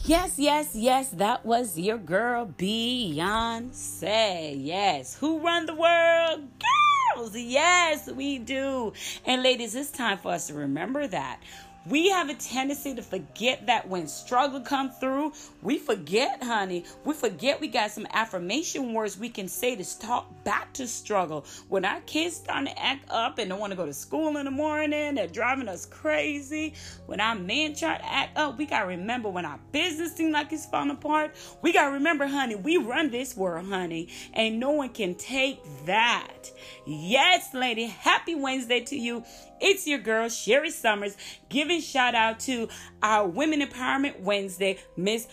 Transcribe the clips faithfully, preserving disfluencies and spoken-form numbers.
Yes, yes, yes, that was your girl Beyonce. Yes, who run the world? Girls. Yes, we do. And ladies, it's time for us to remember that. We have a tendency to forget that when struggle come through, we forget, honey. We forget we got some affirmation words we can say to talk back to struggle. When our kids starting to act up and don't want to go to school in the morning, they're driving us crazy. When our men try to act up, we got to remember when our business seems like it's falling apart. We got to remember, honey, we run this world, honey, and no one can take that. Yes, lady, happy Wednesday to you. It's your girl, Sherry Summers, giving shout out to our Women Empowerment Wednesday, Miss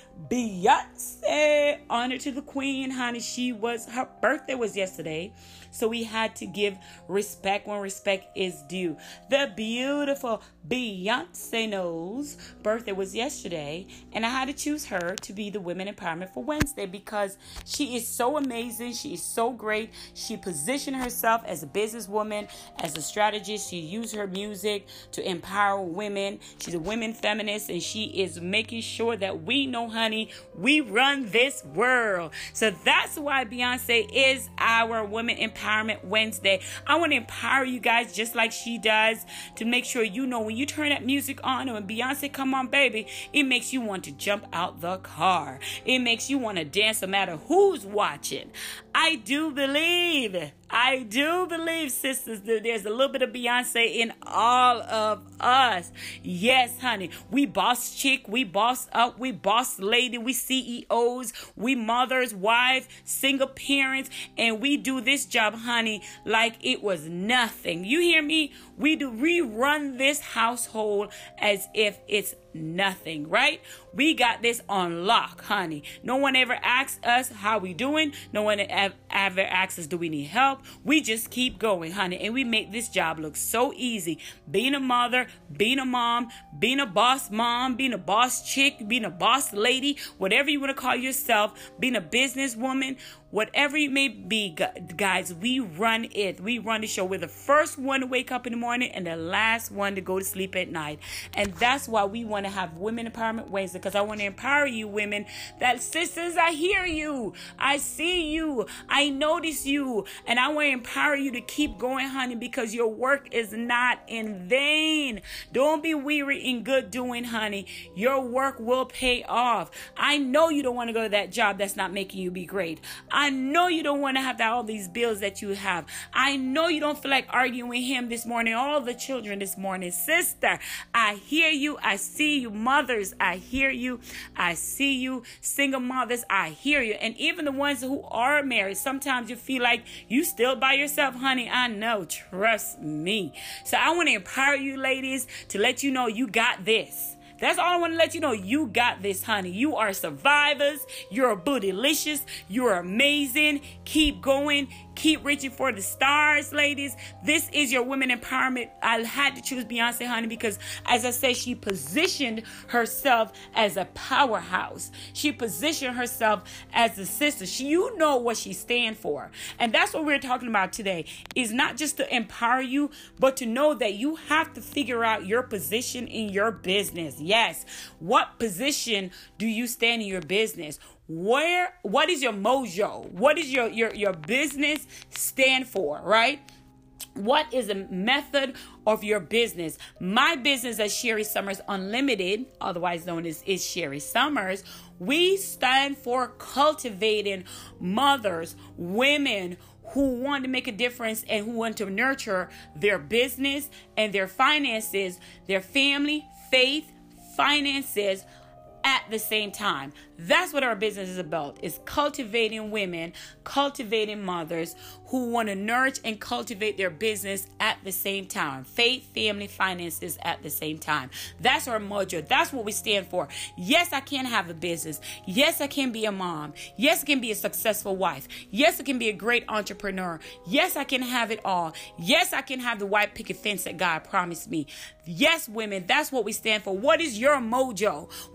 Beyonce. Honor to the queen, honey. She was, her birthday was yesterday. So we had to give respect when respect is due. The beautiful Beyonce Knowles' birthday was yesterday. And I had to choose her to be the Women Empowerment for Wednesday because she is so amazing. She is so great. She positioned herself as a businesswoman, as a strategist. She used her music to empower women. She's a women feminist, and she is making sure that we know, honey, we run this world. So that's why Beyonce is our Women Empowerment Wednesday. I want to empower you guys just like she does to make sure you know when you turn that music on and when Beyonce come on, baby, it makes you want to jump out the car. It makes you want to dance no matter who's watching. I do believe I do believe, sisters, that there's a little bit of Beyonce in all of us. Yes, honey. We boss chick. We boss up. We boss lady. We C E Os. We mothers, wives, single parents. And we do this job, honey, like it was nothing. You hear me? We do rerun this household as if it's nothing, right? We got this on lock, honey. No one ever asks us how we doing. No one ever asks us, do we need help? We just keep going, honey, and we make this job look so easy. Being a mother, being a mom, being a boss mom, being a boss chick, being a boss lady, whatever you want to call yourself, being a businesswoman, whatever it may be, guys, we run it. We run the show. We're the first one to wake up in the morning and the last one to go to sleep at night. And that's why we want to have Women Empowerment Wednesday, because I want to empower you women that, sisters, I hear you. I see you. I notice you. And I want to empower you to keep going, honey, because your work is not in vain. Don't be weary in good doing, honey. Your work will pay off. I know you don't want to go to that job that's not making you be great. I know you don't want to have all these bills that you have. I know you don't feel like arguing with him this morning, all the children this morning. Sister, I hear you. I see you. Mothers, I hear you. I see you. Single mothers, I hear you. And even the ones who are married, sometimes you feel like you still by yourself, honey. I know. Trust me. So I want to empower you ladies to let you know you got this. That's all I want to let you know. You got this, honey. You are survivors. You're bootylicious. You're amazing. Keep going. Keep reaching for the stars, ladies. This is your women empowerment. I had to choose Beyonce, honey, because as I said, she positioned herself as a powerhouse. She positioned herself as a sister. She, you know what she stands for. And that's what we're talking about today, is not just to empower you, but to know that you have to figure out your position in your business. Yes. What position do you stand in your business? Where, what is your mojo? What is your, your, your business stand for, right? What is the method of your business? My business at Sherry Summers Unlimited, otherwise known as is Sherry Summers, we stand for cultivating mothers, women who want to make a difference and who want to nurture their business and their finances, their family, faith, finances, at the same time. That's what our business is about, is cultivating women, cultivating mothers who want to nurture and cultivate their business at the same time. Faith, family, finances at the same time. That's our mojo. That's what we stand for. Yes, I can have a business. Yes, I can be a mom. Yes, I can be a successful wife. Yes, I can be a great entrepreneur. Yes, I can have it all. Yes, I can have the white picket fence that God promised me. Yes, women, that's what we stand for. What is your mojo? What are some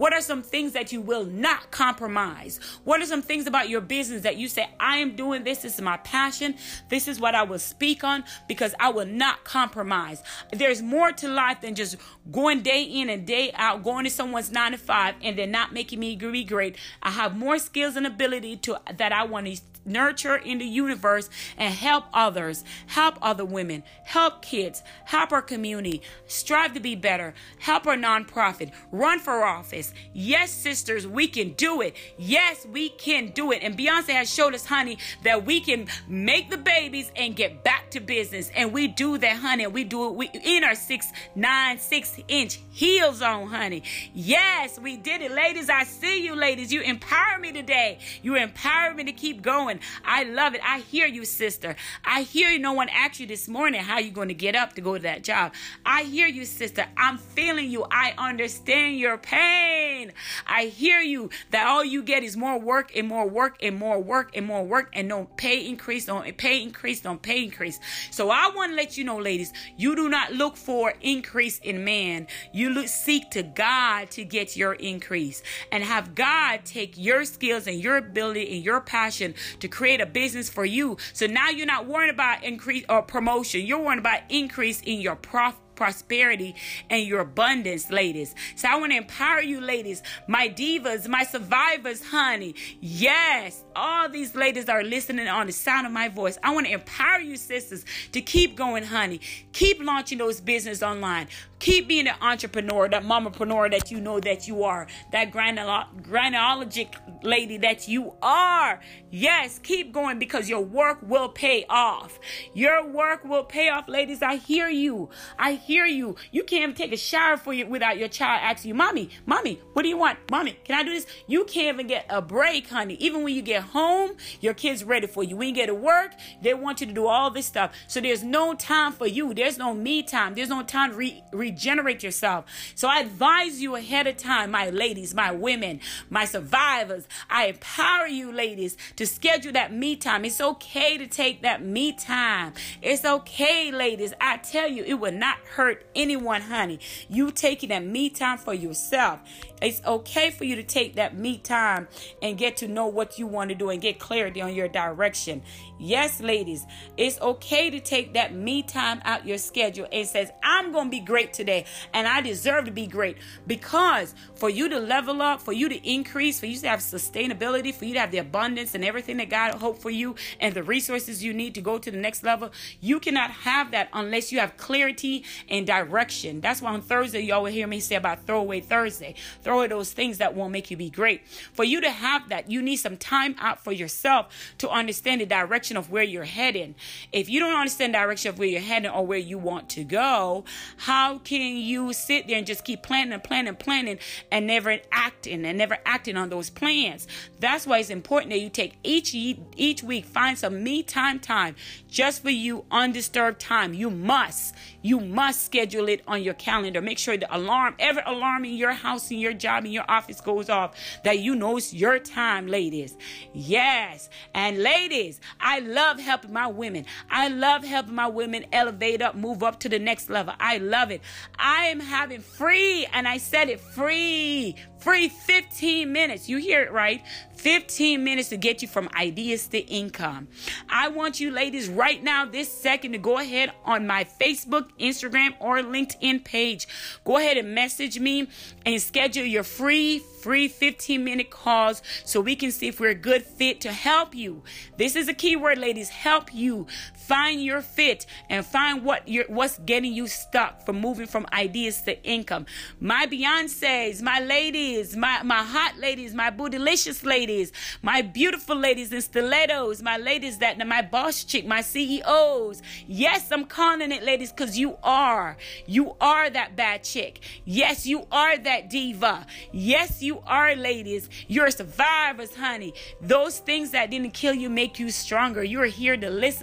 things that you will not compromise? What are some things about your business that you say, I am doing this, this is my passion, this is what I will speak on, because I will not compromise. There's more to life than just going day in and day out, going to someone's nine to five and they're not making me be great. I have more skills and ability to that I want to nurture in the universe and help others, help other women, help kids, help our community, strive to be better, help our nonprofit, run for office. Yes, sisters, we can do it. Yes, we can do it. And Beyonce has showed us, honey, that we can make the babies and get back to business. And we do that, honey. We do it we, in our six, nine, six inch heels on, honey. Yes, we did it. Ladies, I see you, ladies. You empower me today. You empower me to keep going. I love it. I hear you, sister. I hear you. No one asked you this morning how you're going to get up to go to that job. I hear you, sister. I'm feeling you. I understand your pain. I hear you that all you get is more work and more work and more work and more work and no pay increase, don't pay increase, don't pay increase. So I want to let you know, ladies, you do not look for increase in man. You look, seek to God to get your increase and have God take your skills and your ability and your passion to create a business for you. So now you're not worried about increase or promotion. You're worried about increase in your profit, prosperity, and your abundance, ladies. So I want to empower you, ladies, my divas, my survivors, honey. Yes, all these ladies are listening on the sound of my voice. I want to empower you, sisters, to keep going, honey. Keep launching those business online. Keep being an entrepreneur, that mamapreneur that you know that you are, that granologic lady that you are. Yes, keep going, because your work will pay off. Your work will pay off, ladies. I hear you. I hear you. You can't even take a shower for you without your child asking you, mommy, mommy, what do you want? Mommy, can I do this? You can't even get a break, honey. Even when you get home, your kid's ready for you. When you get to work, they want you to do all this stuff. So there's no time for you. There's no me time. There's no time to re- regenerate yourself. So I advise you ahead of time, my ladies, my women, my survivors. I empower you, ladies, to schedule that me time. It's okay to take that me time. It's okay, ladies. I tell you, it will not hurt anyone, honey. You taking that me time for yourself. It's okay for you to take that me time and get to know what you want to do and get clarity on your direction. Yes, ladies, it's okay to take that me time out your schedule and says, I'm going to be great today and I deserve to be great, because for you to level up, for you to increase, for you to have sustainability, for you to have the abundance and everything that God hoped for you and the resources you need to go to the next level, you cannot have that unless you have clarity and direction. That's why on Thursday, you always hear me say about throwaway Thursday. Throw away those things that won't make you be great. For you to have that, you need some time out for yourself to understand the direction of where you're heading. If you don't understand the direction of where you're heading or where you want to go, how can you sit there and just keep planning and planning and planning and never acting and never acting on those plans? That's why it's important that you take each each week, find some me time time just for you, undisturbed time. You must, you must schedule it on your calendar. Make sure the alarm, every alarm in your house, in your job, in your office goes off, that you know it's your time, ladies. Yes. And ladies, I love helping my women. I love helping my women elevate up, move up to the next level. I love it. I am having free, and I said it, free, free fifteen minutes. You hear it right. fifteen minutes to get you from ideas to income. I want you ladies right now, this second, to go ahead on my Facebook, Instagram, or LinkedIn page. Go ahead and message me and schedule your free, free fifteen minute calls so we can see if we're a good fit to help you. This is a key word, ladies. Help you find your fit and find what you're, what's getting you stuck from moving from ideas to income. My Beyonces, my ladies, my, my hot ladies, my bootylicious ladies, my beautiful ladies in stilettos, my ladies that, my boss chick, my C E Os. Yes, I'm calling it, ladies, because you are. You are that bad chick. Yes, you are that diva. Yes, you are, ladies. You're survivors, honey. Those things that didn't kill you make you stronger. You're here to listen to me, and you're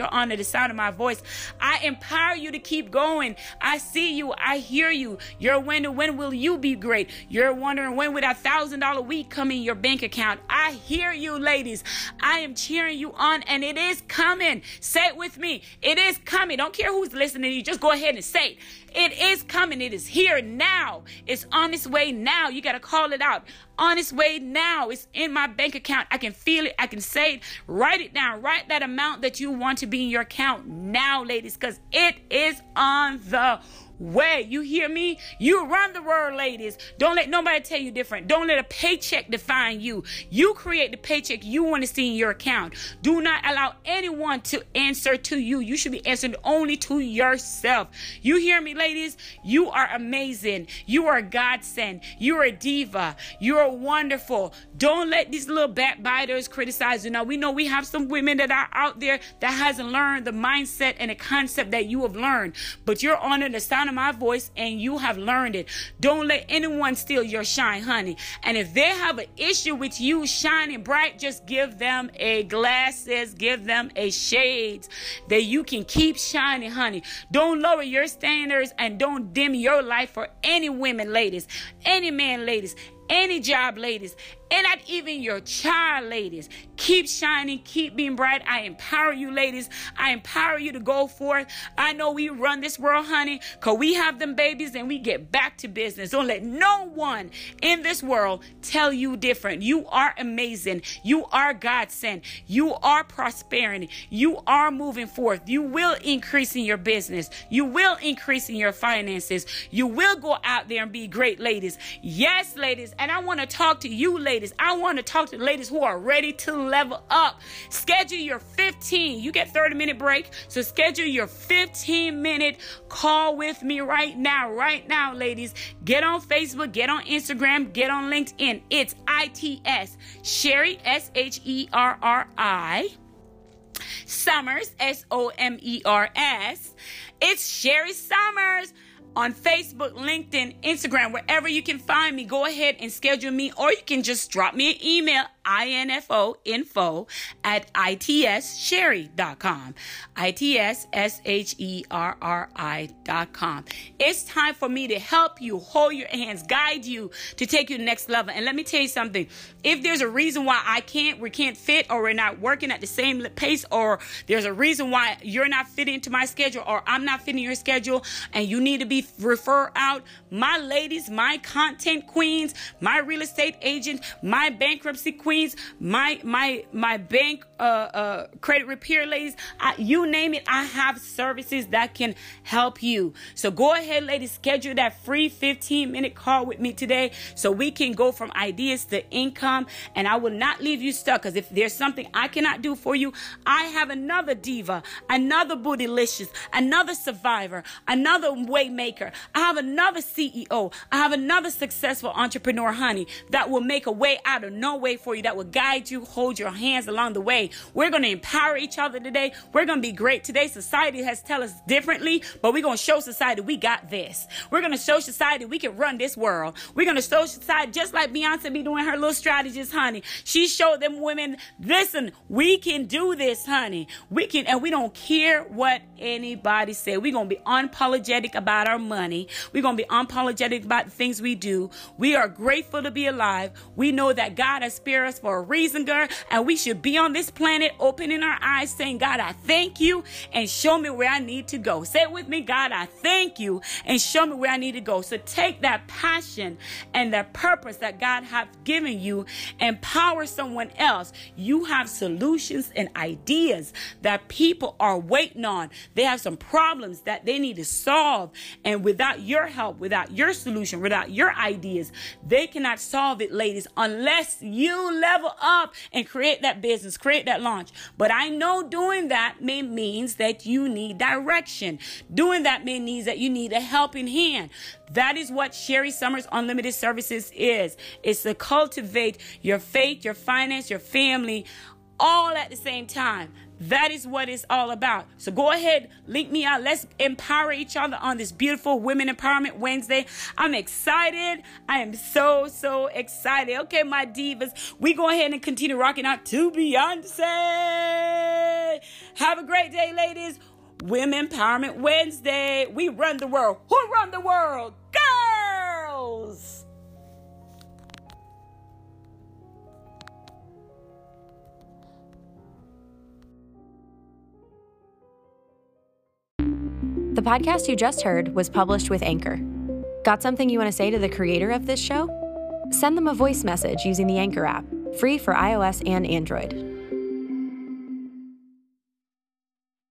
you're under the sound of my voice, I empower you to keep going. I see you. I hear you. You're wondering, when will you be great? You're wondering, when will that thousand dollar week come in your bank account? I hear you, ladies. I am cheering you on, and it is coming. Say it with me. It is coming. Don't care who's listening to you. Just go ahead and say it. It is coming. It is here now. It's on its way now. You got to call it out. On its way now. It's in my bank account. I can feel it. I can say it. Write it down. Write that amount that you want to be in your account now, ladies, because it is on the way. You hear me? You run the world, ladies. Don't let nobody tell you different. Don't let a paycheck define you. You create the paycheck you want to see in your account. Do not allow anyone to answer to you. You should be answering only to yourself. You hear me, ladies? You are amazing. You are godsend. You're a diva. You're wonderful. Don't let these little backbiters criticize you. Now, we know we have some women that are out there that hasn't learned the mindset and the concept that you have learned, but you're under the sound of my voice and you have learned it. Don't let anyone steal your shine, honey. And if they have an issue with you shining bright, just give them a glasses, give them a shades that you can keep shining, honey. Don't lower your standards and don't dim your light for any women, ladies, any man, ladies, any job, ladies, and not even your child, ladies. Keep shining, keep being bright. I empower you, ladies. I empower you to go forth. I know we run this world, honey, because we have them babies and we get back to business. Don't let no one in this world tell you different. You are amazing. You are God sent. You are prosperity. You are moving forth. You will increase in your business. You will increase in your finances. You will go out there and be great, ladies. Yes, ladies. And I want to talk to you, ladies. I want to talk to the ladies who are ready to level up. Schedule your fifteen. You get thirty minute break. So schedule your fifteen minute call with me right now. Right now, ladies. Get on Facebook. Get on Instagram. Get on LinkedIn. It's I T S. Sherry, S H E R R I. Summers, S O M E R S. It's Sherry Summers. On Facebook, LinkedIn, Instagram, wherever you can find me, go ahead and schedule me, or you can just drop me an email, info, info at I T S sherry dot com. I T S S H E R R I dot com. It's time for me to help you, hold your hands, guide you to take you to the next level. And let me tell you something. If there's a reason why I can't, we can't fit, or we're not working at the same pace, or there's a reason why you're not fitting into my schedule, or I'm not fitting your schedule, and you need to be refer out, my ladies, my content queens, my real estate agents, my bankruptcy queens, my my my bank uh, uh, credit repair ladies, I, you name it, I have services that can help you. So go ahead, ladies, schedule that free fifteen minute call with me today so we can go from ideas to income, and I will not leave you stuck, because if there's something I cannot do for you, I have another diva, another bootylicious, another survivor, another way maker. I have another C E O. I have another successful entrepreneur, honey, that will make a way out of no way for you, that will guide you, hold your hands along the way. We're going to empower each other today. We're going to be great today. Society has tell us differently, but we're going to show society we got this. We're going to show society we can run this world. We're going to show society, just like Beyonce be doing her little strategies, honey. She showed them women, listen, we can do this, honey. We can, and we don't care what anybody say. We're going to be unapologetic about our money. We're going to be unapologetic about the things we do. We are grateful to be alive. We know that God has spared us for a reason, girl, and we should be on this planet opening our eyes saying, God, I thank you, and show me where I need to go. Say it with me, God, I thank you, and show me where I need to go. So take that passion and that purpose that God has given you, empower someone else. You have solutions and ideas that people are waiting on. They have some problems that they need to solve, and without your help, without your solution, without your ideas, they cannot solve it, ladies, unless you level up and create that business, create that launch. But I know doing that may means that you need direction. Doing that may means that you need a helping hand. That is what Sherry Summers Unlimited Services is. It's to cultivate your faith, your finance, your family, all at the same time. That is what it's all about. So go ahead, link me out. Let's empower each other on this beautiful Women Empowerment Wednesday. I'm excited. I am so, so excited. Okay, my divas, we go ahead and continue rocking out to Beyonce. Wednesday. Have a great day, ladies. Women Empowerment Wednesday. We run the world. Who run the world? Girls! The podcast you just heard was published with Anchor. Got something you want to say to the creator of this show? Send them a voice message using the Anchor app, free for iOS and Android.